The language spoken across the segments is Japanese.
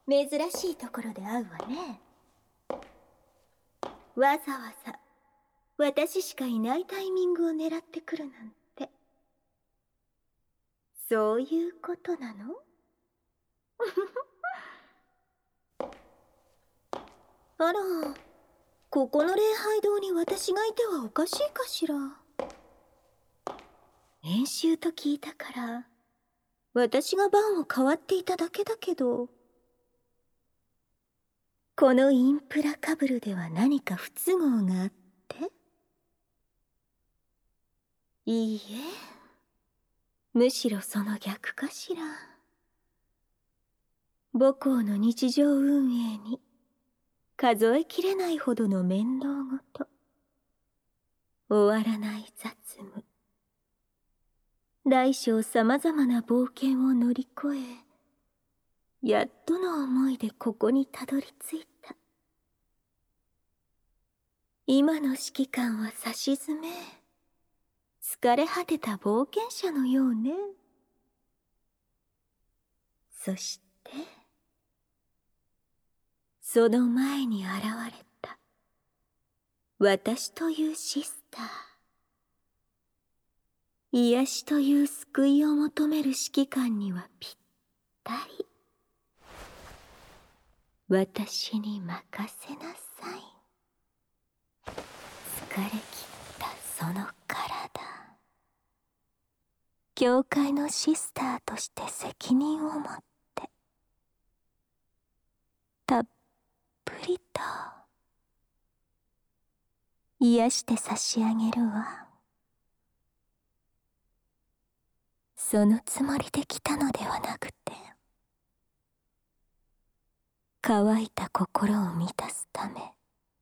珍しいところで会うわね。わざわざ私しかいないタイミングを狙ってくるなんて、そういうことなの？あら、ここの礼拝堂に私がいてはおかしいかしら。演習と聞いたから私が番を代わっていただけだけど、このインプラカブルでは何か不都合があって？いいえ、むしろその逆かしら。母校の日常運営に数えきれないほどの面倒ごと、終わらない雑務、大小さまざまな冒険を乗り越え、やっとの思いでここにたどり着いた。今の指揮官はさしずめ疲れ果てた冒険者のようね。そしてその前に現れた私というシスター、癒しという救いを求める指揮官にはぴったり。私に任せなさい。疲れ切ったその体、教会のシスターとして責任を持ってたっぷりと癒して差し上げるわ。そのつもりで来たのではなくて、乾いた心を満たすため、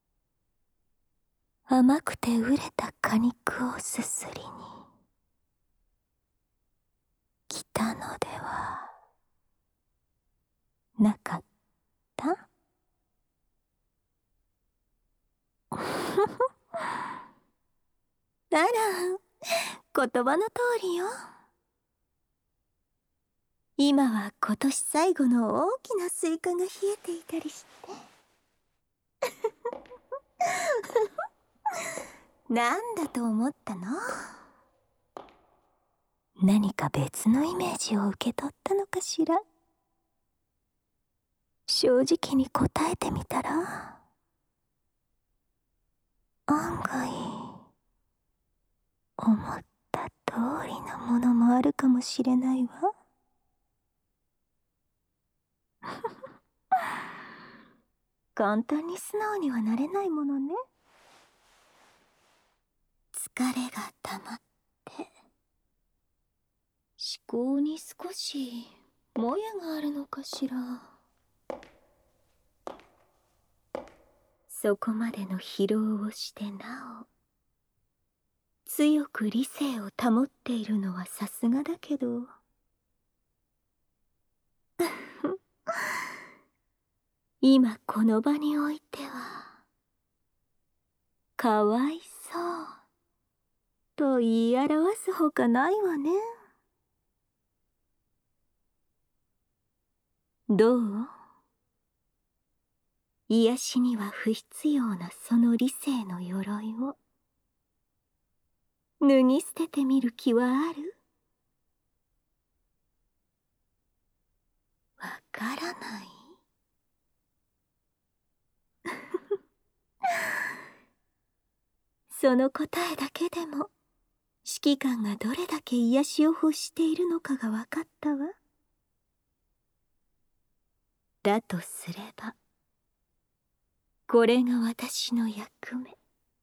甘くて熟れた果肉をすすりに来たのではなかった？あら、言葉の通りよ。今は今年最後の大きなスイカが冷えていたりしてなんだと思ったの？何か別のイメージを受け取ったのかしら。正直に答えてみたら、案外思った通りのものもあるかもしれないわ。簡単に素直にはなれないものね。疲れがたまって思考に少しもやがあるのかしら。そこまでの疲労をしてなお強く理性を保っているのはさすがだけど今この場においてはかわいそうと言い表すほかないわね。どう？癒しには不必要なその理性の鎧を脱ぎ捨ててみる気はある？わからない？その答えだけでも指揮官がどれだけ癒しを欲しているのかが分かったわ。だとすればこれが私の役目。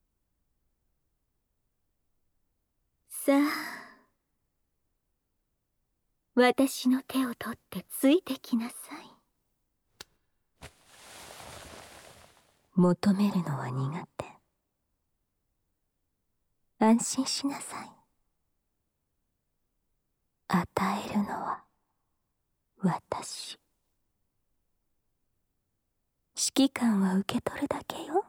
さあ、私の手を取ってついてきなさい。求めるのは苦手。安心しなさい。与えるのは私。指揮官は受け取るだけよ。